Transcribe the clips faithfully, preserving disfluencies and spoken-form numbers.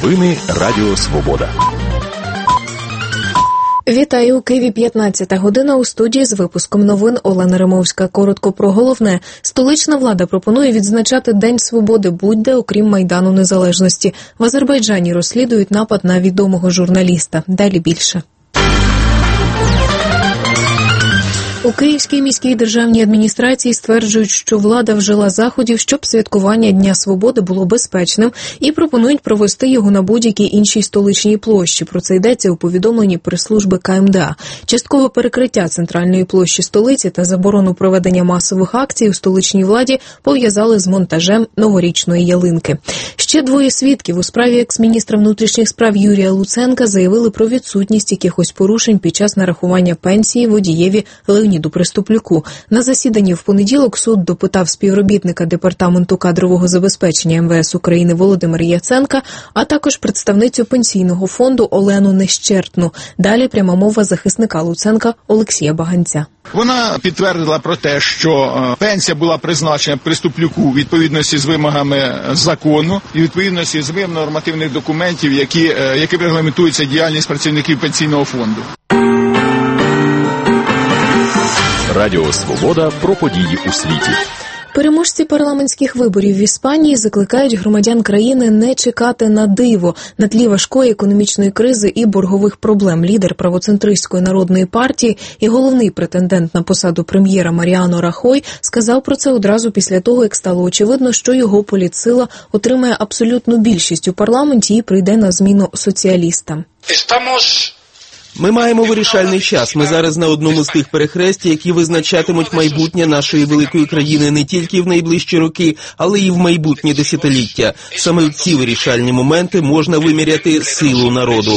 Новини Радіо Свобода. Вітаю, у Києві п'ятнадцята година, у студії з випуском новин Олена Римовська. Коротко про головне. Столична влада пропонує відзначати День Свободи будь-де, окрім Майдану Незалежності. В Азербайджані розслідують напад на відомого журналіста. Далі більше. У Київській міській державній адміністрації стверджують, що влада вжила заходів, щоб святкування Дня Свободи було безпечним, і пропонують провести його на будь-якій іншій столичній площі. Про це йдеться у повідомленні прес-служби ка ем де а. Часткове перекриття центральної площі столиці та заборону проведення масових акцій у столичній владі пов'язали з монтажем новорічної ялинки. Ще двоє свідків у справі екс-міністра внутрішніх справ Юрія Луценка заявили про відсутність якихось порушень під час нарахування пенсії водієві Леоніду Приступлюку. На засіданні в понеділок суд допитав співробітника Департаменту кадрового забезпечення ем ве ес України Володимира Яценка, а також представницю пенсійного фонду Олену Нещертну. Далі пряма мова захисника Луценка Олексія Баганця. Вона підтвердила про те, що пенсія була призначена Приступлюку у відповідності з вимогами закону і відповідності з вимогами нормативних документів, які, які регламентуються діяльність працівників пенсійного фонду. Радіо Свобода про події у світі. Переможці парламентських виборів в Іспанії закликають громадян країни не чекати на диво на тлі важкої економічної кризи і боргових проблем. Лідер правоцентристської народної партії і головний претендент на посаду прем'єра Маріано Рахой сказав про це одразу після того, як стало очевидно, що його політсила отримає абсолютну більшість у парламенті і прийде на зміну соціалістам. Ми маємо вирішальний час. Ми зараз на одному з тих перехресть, які визначатимуть майбутнє нашої великої країни не тільки в найближчі роки, але й в майбутні десятиліття. Саме в ці вирішальні моменти можна виміряти силу народу.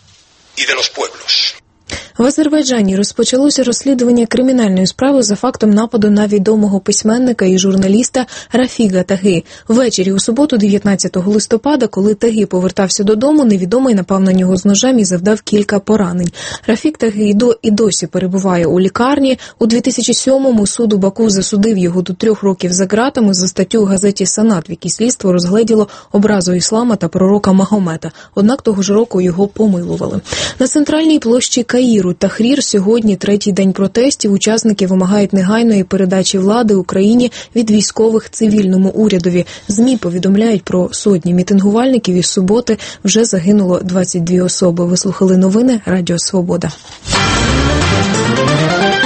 В Азербайджані розпочалося розслідування кримінальної справи за фактом нападу на відомого письменника і журналіста Рафіга Таги. Ввечері у суботу, дев'ятнадцятого листопада, коли Таги повертався додому, невідомий напав на нього з ножем і завдав кілька поранень. Рафіг Таги і досі перебуває у лікарні. У дві тисячі сьомому суд у Баку засудив його до трьох років за ґратами за статтю у газеті «Санат», в якій слідство розгледіло образу іслама та пророка Магомета. Однак того ж року його помилували. На центральній площі Каїру Тахрір сьогодні третій день протестів. Учасники вимагають негайної передачі влади Україні від військових цивільному урядові. ЗМІ повідомляють про сотні мітингувальників. Із суботи вже загинуло двадцять дві особи. Ви слухали новини Радіо Свобода.